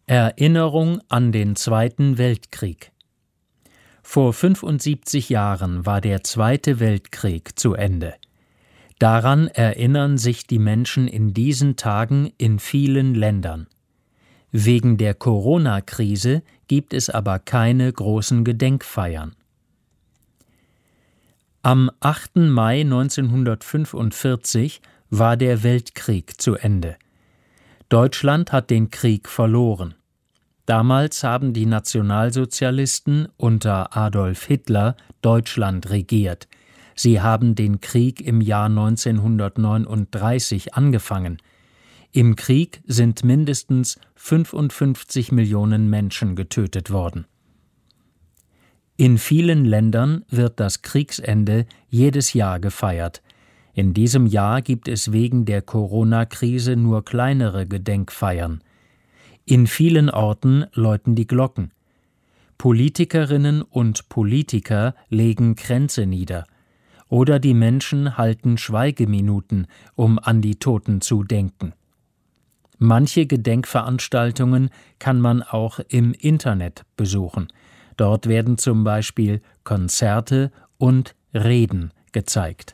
Erinnerung an den Zweiten Weltkrieg. Vor 75 Jahren war der Zweite Weltkrieg zu Ende. Daran erinnern sich die Menschen in diesen Tagen in vielen Ländern. Wegen der Corona-Krise gibt es aber keine großen Gedenkfeiern. Am 8. Mai 1945 war der Weltkrieg zu Ende. Deutschland hat den Krieg verloren. Damals haben die Nationalsozialisten unter Adolf Hitler Deutschland regiert. Sie haben den Krieg im Jahr 1939 angefangen. Im Krieg sind mindestens 55 Millionen Menschen getötet worden. In vielen Ländern wird das Kriegsende jedes Jahr gefeiert. In diesem Jahr gibt es wegen der Corona-Krise nur kleinere Gedenkfeiern. In vielen Orten läuten die Glocken. Politikerinnen und Politiker legen Kränze nieder. Oder die Menschen halten Schweigeminuten, um an die Toten zu denken. Manche Gedenkveranstaltungen kann man auch im Internet besuchen. Dort werden zum Beispiel Konzerte und Reden gezeigt.